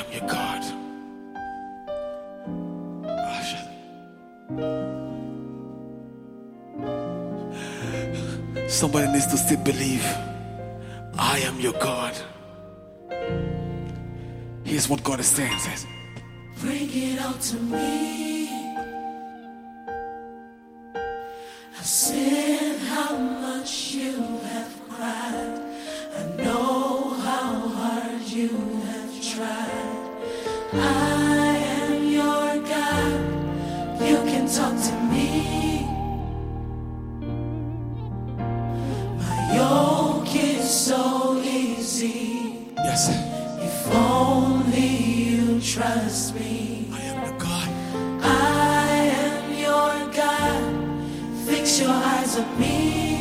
your God. Somebody needs to still believe. I am your God. Here's what God is saying. Says, bring it out to me. I've seen how much you have cried. I know how hard you have tried. I am your God. You can talk to me. My yoke is so easy. yes, If only you trust me. I am your God. I am your God. Fix your eyes on me.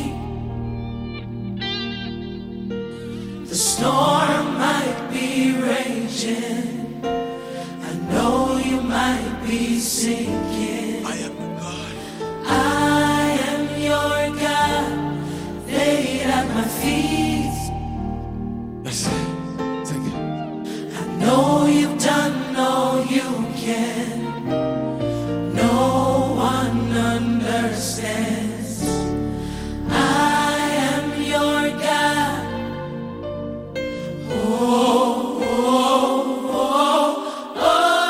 The storm might be raging. I know you might be sinking. I am your God. I am your God. Lay it at my feet. Yes, take it. I know you've done all you can. No one understands. I am your God. Oh, oh, oh,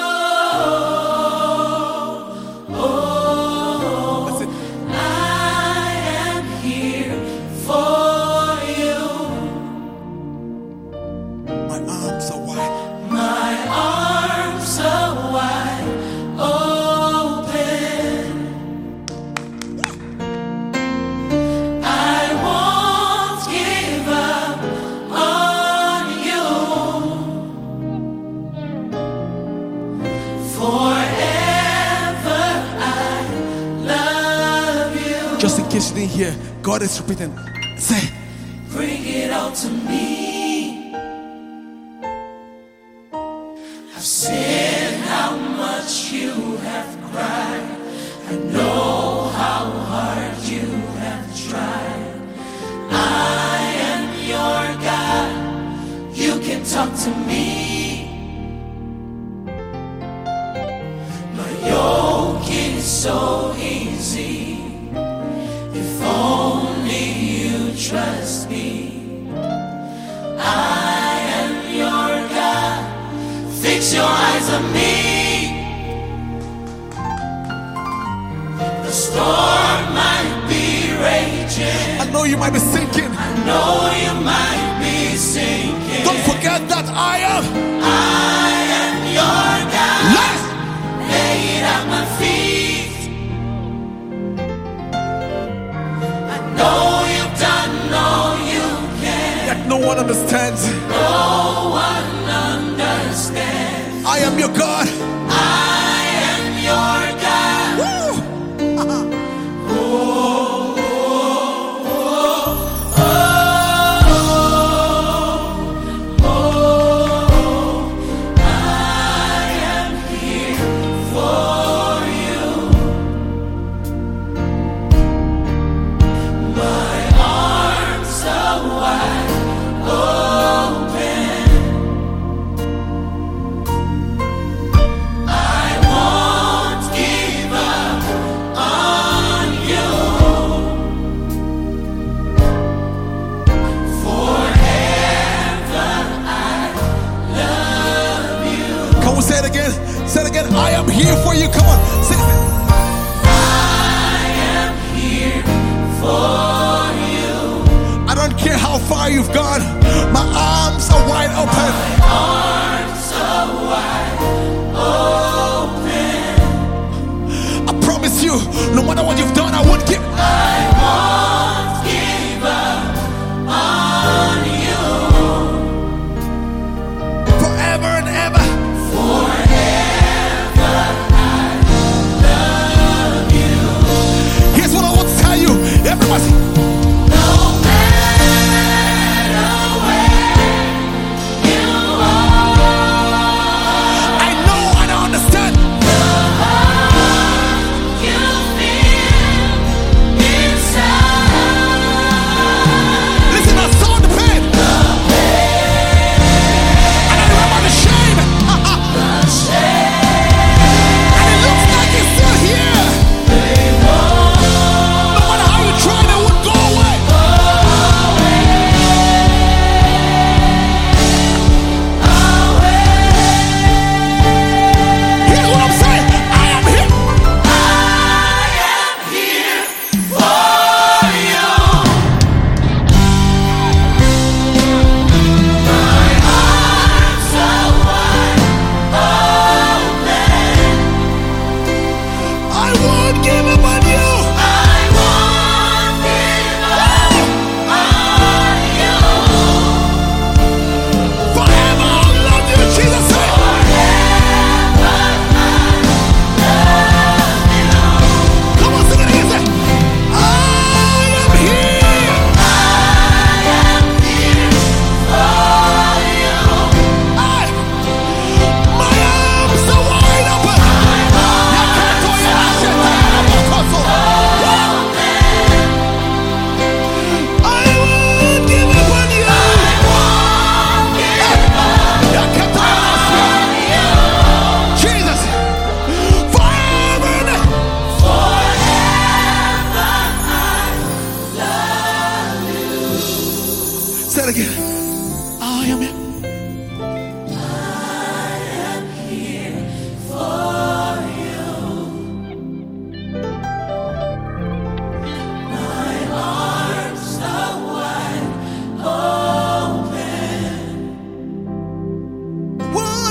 oh, oh. That's it. I am here for you. My arms are wide. My arms are wide open. I won't give up on you. Forever I love you. Just in case you didn't hear, God is repeating. Say, Bring it all to me. I've seen how much you have cried. I know how hard you have tried. I am your God. You can talk to me. My yoke is so easy. If only you trust me. I am your God. Fix your eyes on me. The storm might be raging. I know you might be sinking. I know you might be sinking. Don't forget that I am. I am your God. Yes. Lay it at my feet. I know you've done all you can. Yet no one understands. No one understands. I am your God. I am your God. Woo. Oh, oh, oh, oh, oh. I am here for you. My arms are wide open. I won't give up on you. Forever I love you. Come on, say it again. Say it again. I am here for you. Come on. Say it. I am here for you. I don't care how far you've gone. My arms are wide open. Arms are wide open. I promise you, no matter what you've done, I won't give. I won't give up on you. Forever and ever. Forever I love you. Here's what I want to tell you. Everybody. No matter where you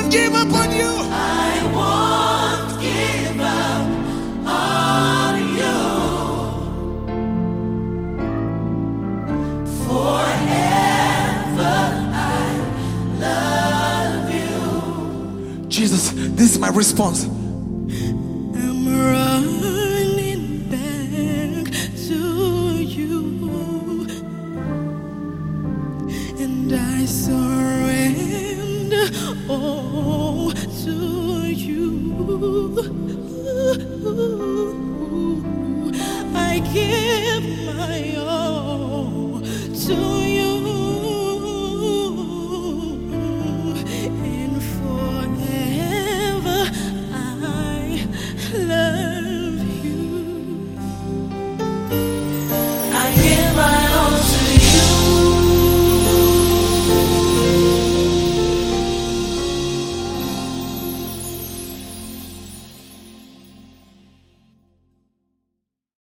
won't give up on you. I won't give up on you. Forever I love you. Jesus, this is my response. I'm running back to you, and I surrender all to you. I give my all to